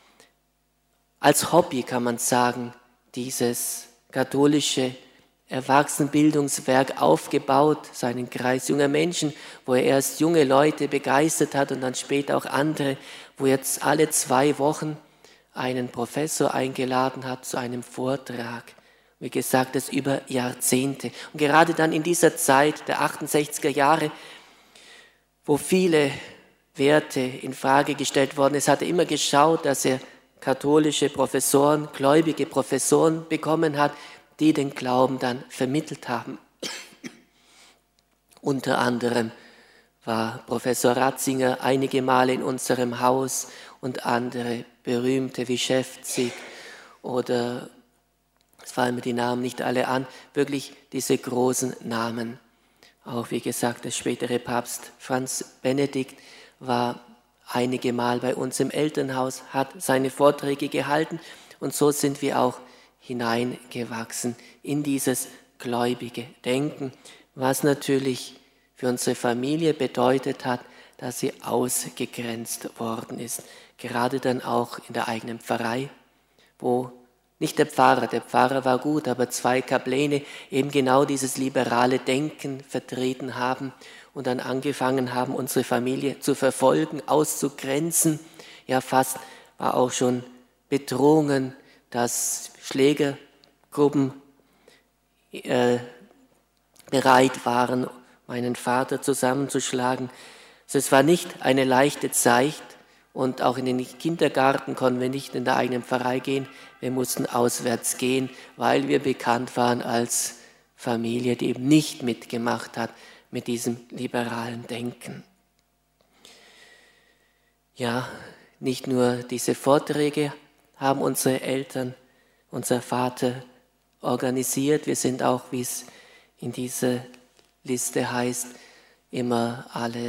als Hobby kann man sagen, dieses katholische Erwachsenenbildungswerk aufgebaut, seinen Kreis junger Menschen, wo er erst junge Leute begeistert hat und dann später auch andere, wo jetzt alle 2 Wochen einen Professor eingeladen hat zu einem Vortrag. Wie gesagt, das über Jahrzehnte. Und gerade dann in dieser Zeit der 68er Jahre, wo viele Werte in Frage gestellt worden ist, hat er immer geschaut, dass er katholische Professoren, gläubige Professoren bekommen hat, die den Glauben dann vermittelt haben. Unter anderem war Professor Ratzinger einige Male in unserem Haus und andere berühmte wie Schäfzig oder, es fallen mir die Namen nicht alle an, wirklich diese großen Namen. Auch wie gesagt, der spätere Papst Franz Benedikt war einige Mal bei uns im Elternhaus, hat seine Vorträge gehalten und so sind wir auch hineingewachsen in dieses gläubige Denken, was natürlich für unsere Familie bedeutet hat, dass sie ausgegrenzt worden ist. Gerade dann auch in der eigenen Pfarrei, wo nicht der Pfarrer war gut, aber 2 Kapläne eben genau dieses liberale Denken vertreten haben und dann angefangen haben, unsere Familie zu verfolgen, auszugrenzen. Ja, fast war auch schon Bedrohungen, dass Schlägergruppen bereit waren, meinen Vater zusammenzuschlagen. Also es war nicht eine leichte Zeit und auch in den Kindergarten konnten wir nicht in der eigenen Pfarrei gehen. Wir mussten auswärts gehen, weil wir bekannt waren als Familie, die eben nicht mitgemacht hat mit diesem liberalen Denken. Ja, nicht nur diese Vorträge haben unsere Eltern, unser Vater organisiert. Wir sind auch, wie es in dieser Liste heißt, immer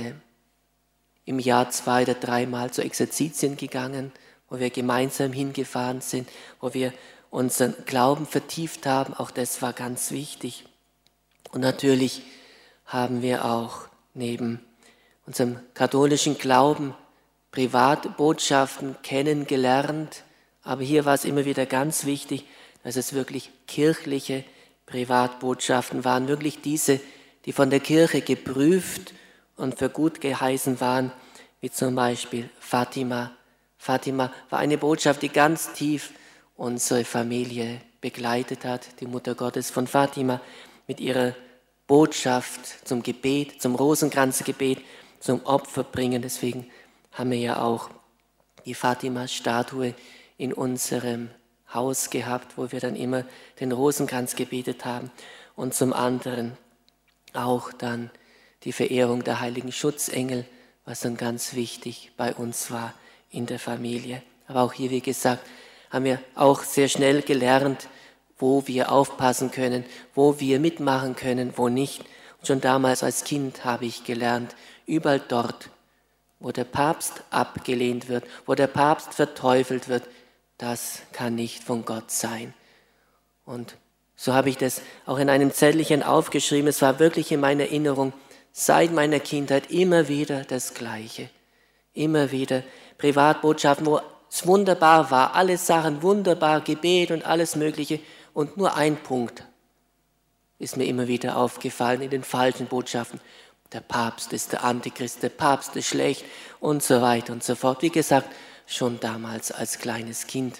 im Jahr 2 oder 3 Mal zu Exerzitien gegangen, wo wir gemeinsam hingefahren sind, wo wir unseren Glauben vertieft haben. Auch das war ganz wichtig. Und natürlich haben wir auch neben unserem katholischen Glauben Privatbotschaften kennengelernt. Aber hier war es immer wieder ganz wichtig, dass es wirklich kirchliche Privatbotschaften waren, wirklich diese, die von der Kirche geprüft und für gut geheißen waren, wie zum Beispiel Fatima. Fatima war eine Botschaft, die ganz tief unsere Familie begleitet hat, die Mutter Gottes von Fatima mit ihrer Botschaft zum Gebet, zum Rosenkranzgebet, zum Opferbringen. Deswegen haben wir ja auch die Fatima-Statue in unserem Haus gehabt, wo wir dann immer den Rosenkranz gebetet haben. Und zum anderen auch dann die Verehrung der heiligen Schutzengel, was dann ganz wichtig bei uns war in der Familie. Aber auch hier, wie gesagt, haben wir auch sehr schnell gelernt, wo wir aufpassen können, wo wir mitmachen können, wo nicht. Und schon damals als Kind habe ich gelernt, überall dort, wo der Papst abgelehnt wird, wo der Papst verteufelt wird, das kann nicht von Gott sein. Und so habe ich das auch in einem Zettelchen aufgeschrieben. Es war wirklich in meiner Erinnerung seit meiner Kindheit immer wieder das Gleiche. Immer wieder Privatbotschaften, wo es wunderbar war, alle Sachen wunderbar, Gebet und alles Mögliche. Und nur ein Punkt ist mir immer wieder aufgefallen in den falschen Botschaften. Der Papst ist der Antichrist, der Papst ist schlecht und so weiter und so fort. Wie gesagt, schon damals als kleines Kind.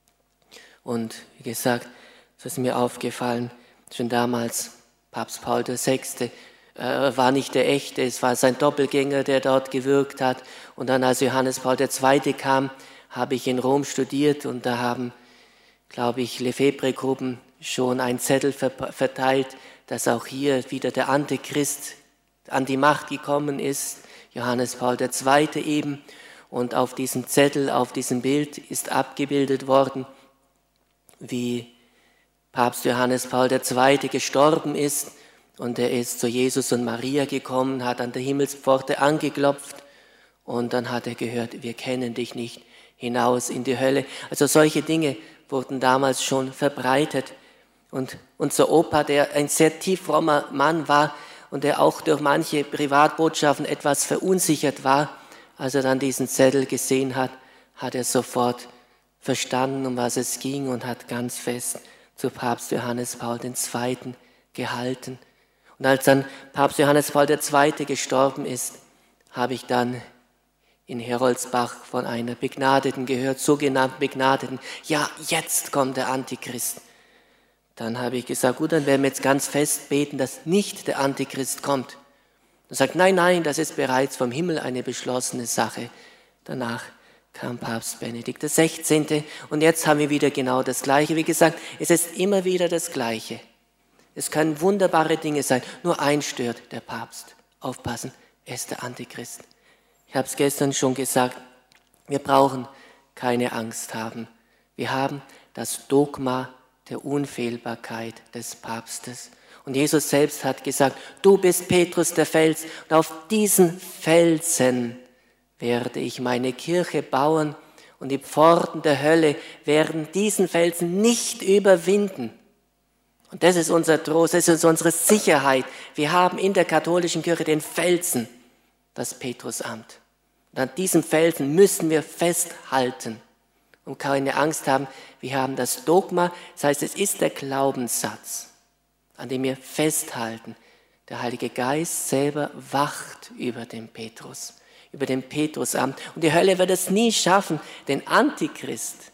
Und wie gesagt, so ist mir aufgefallen, schon damals Papst Paul VI. War nicht der Echte, es war sein Doppelgänger, der dort gewirkt hat. Und dann, als Johannes Paul II. Kam, habe ich in Rom studiert und da haben, glaube ich, Lefebvre-Gruppen schon einen Zettel verteilt, dass auch hier wieder der Antichrist an die Macht gekommen ist, Johannes Paul II. Eben. Und auf diesem Zettel, auf diesem Bild ist abgebildet worden, wie Papst Johannes Paul II. Gestorben ist. Und er ist zu Jesus und Maria gekommen, hat an der Himmelspforte angeklopft und dann hat er gehört, wir kennen dich nicht, hinaus in die Hölle. Also solche Dinge wurden damals schon verbreitet. Und unser Opa, der ein sehr tieffrommer Mann war und der auch durch manche Privatbotschaften etwas verunsichert war, als er dann diesen Zettel gesehen hat, hat er sofort verstanden, um was es ging und hat ganz fest zu Papst Johannes Paul II. Gehalten. Und als dann Papst Johannes Paul II. Gestorben ist, habe ich dann in Heroldsbach von einer Begnadeten gehört, sogenannten Begnadeten, ja, jetzt kommt der Antichrist. Dann habe ich gesagt, gut, dann werden wir jetzt ganz fest beten, dass nicht der Antichrist kommt. Er sagt, nein, das ist bereits vom Himmel eine beschlossene Sache. Danach kam Papst Benedikt XVI. Und jetzt haben wir wieder genau das Gleiche. Wie gesagt, es ist immer wieder das Gleiche. Es können wunderbare Dinge sein, nur eins stört der Papst. Aufpassen, er ist der Antichrist. Ich habe es gestern schon gesagt, wir brauchen keine Angst haben. Wir haben das Dogma der Unfehlbarkeit des Papstes. Und Jesus selbst hat gesagt, du bist Petrus der Fels und auf diesen Felsen werde ich meine Kirche bauen und die Pforten der Hölle werden diesen Felsen nicht überwinden. Und das ist unser Trost, das ist unsere Sicherheit. Wir haben in der katholischen Kirche den Felsen, das Petrusamt. Und an diesem Felsen müssen wir festhalten und keine Angst haben. Wir haben das Dogma, das heißt, es ist der Glaubenssatz, an dem wir festhalten. Der Heilige Geist selber wacht über den Petrus, über dem Petrusamt. Und die Hölle wird es nie schaffen, den Antichrist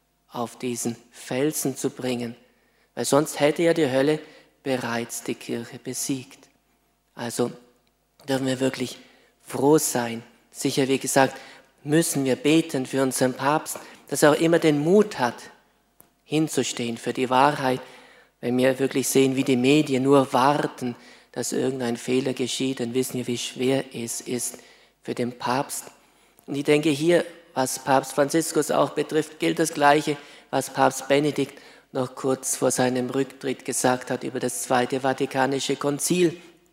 auf diesen Felsen zu bringen, weil sonst hätte ja die Hölle bereits die Kirche besiegt. Also dürfen wir wirklich froh sein. Sicher, wie gesagt, müssen wir beten für unseren Papst, dass er auch immer den Mut hat, hinzustehen für die Wahrheit. Wenn wir wirklich sehen, wie die Medien nur warten, dass irgendein Fehler geschieht, dann wissen wir, wie schwer es ist für den Papst. Und ich denke hier, was Papst Franziskus auch betrifft, gilt das Gleiche, was Papst Benedikt noch kurz vor seinem Rücktritt gesagt hat über das Zweite Vatikanische Konzil.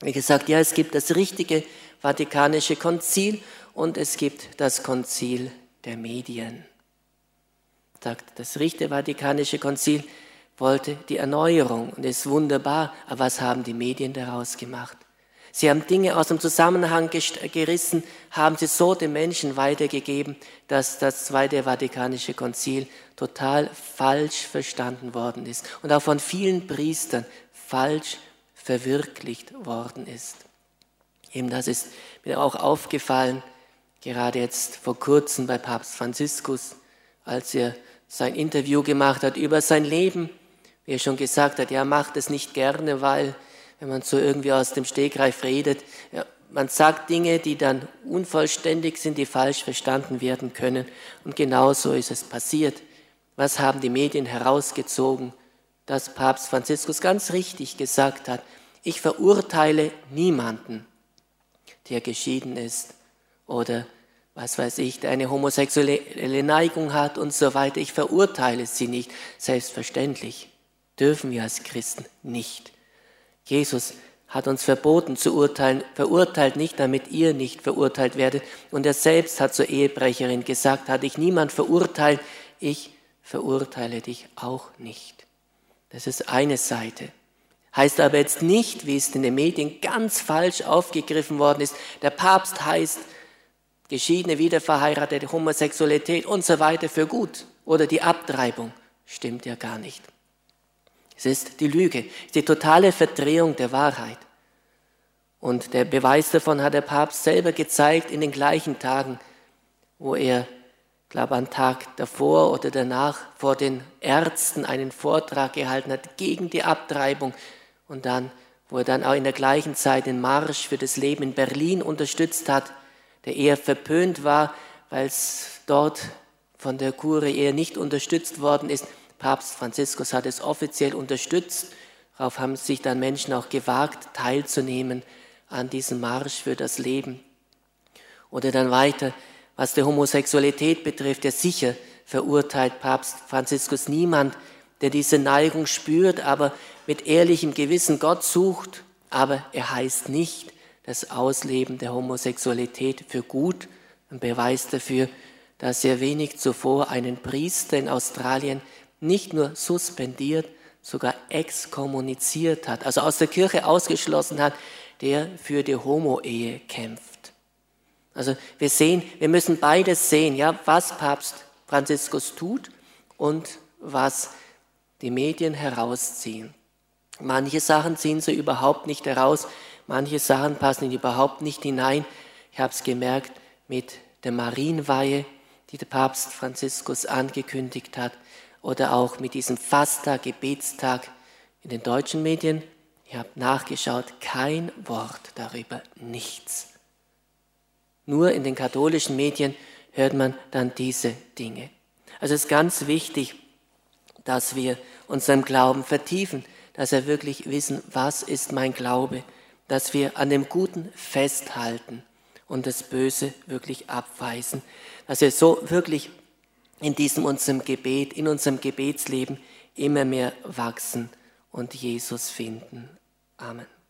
Wie gesagt, ja, es gibt das richtige Vatikanische Konzil und es gibt das Konzil der Medien. Sagt, das richtige Vatikanische Konzil wollte die Erneuerung und ist wunderbar, aber was haben die Medien daraus gemacht? Sie haben Dinge aus dem Zusammenhang gerissen, haben sie so den Menschen weitergegeben, dass das Zweite Vatikanische Konzil total falsch verstanden worden ist und auch von vielen Priestern falsch verwirklicht worden ist. Eben das ist mir auch aufgefallen, gerade jetzt vor kurzem bei Papst Franziskus, als er sein Interview gemacht hat über sein Leben, wie er schon gesagt hat, er macht es nicht gerne, weil wenn man so irgendwie aus dem Stegreif redet, ja, man sagt Dinge, die dann unvollständig sind, die falsch verstanden werden können. Und genau so ist es passiert. Was haben die Medien herausgezogen? Dass Papst Franziskus ganz richtig gesagt hat, ich verurteile niemanden, der geschieden ist oder was weiß ich, der eine homosexuelle Neigung hat und so weiter. Ich verurteile sie nicht. Selbstverständlich dürfen wir als Christen nicht. Jesus hat uns verboten zu urteilen, verurteilt nicht, damit ihr nicht verurteilt werdet. Und er selbst hat zur Ehebrecherin gesagt, hat dich niemand verurteilt, ich verurteile dich auch nicht. Das ist eine Seite. Heißt aber jetzt nicht, wie es in den Medien ganz falsch aufgegriffen worden ist, der Papst heißt geschiedene, wiederverheiratete, Homosexualität und so weiter für gut. Oder die Abtreibung. Stimmt ja gar nicht. Es ist die Lüge, die totale Verdrehung der Wahrheit. Und der Beweis davon hat der Papst selber gezeigt in den gleichen Tagen, wo er, ich glaube, einen Tag davor oder danach vor den Ärzten einen Vortrag gehalten hat gegen die Abtreibung und dann, wo er dann auch in der gleichen Zeit den Marsch für das Leben in Berlin unterstützt hat, der eher verpönt war, weil es dort von der Kurie eher nicht unterstützt worden ist. Papst Franziskus hat es offiziell unterstützt. Darauf haben sich dann Menschen auch gewagt, teilzunehmen an diesem Marsch für das Leben. Oder dann weiter, was die Homosexualität betrifft, ja sicher verurteilt Papst Franziskus niemand, der diese Neigung spürt, aber mit ehrlichem Gewissen Gott sucht. Aber er heißt nicht das Ausleben der Homosexualität für gut. Ein Beweis dafür, dass er wenig zuvor einen Priester in Australien nicht nur suspendiert, sogar exkommuniziert hat, also aus der Kirche ausgeschlossen hat, der für die Homo-Ehe kämpft. Also wir sehen, wir müssen beides sehen, ja, was Papst Franziskus tut und was die Medien herausziehen. Manche Sachen ziehen sie überhaupt nicht heraus, manche Sachen passen überhaupt nicht hinein. Ich habe es gemerkt mit der Marienweihe, die der Papst Franziskus angekündigt hat, oder auch mit diesem Fasttag, Gebetstag in den deutschen Medien. Ich habe nachgeschaut, kein Wort darüber, nichts. Nur in den katholischen Medien hört man dann diese Dinge. Also es ist ganz wichtig, dass wir unseren Glauben vertiefen, dass wir wirklich wissen, was ist mein Glaube, dass wir an dem Guten festhalten und das Böse wirklich abweisen, dass wir so wirklich in unserem Gebet, in unserem Gebetsleben immer mehr wachsen und Jesus finden. Amen.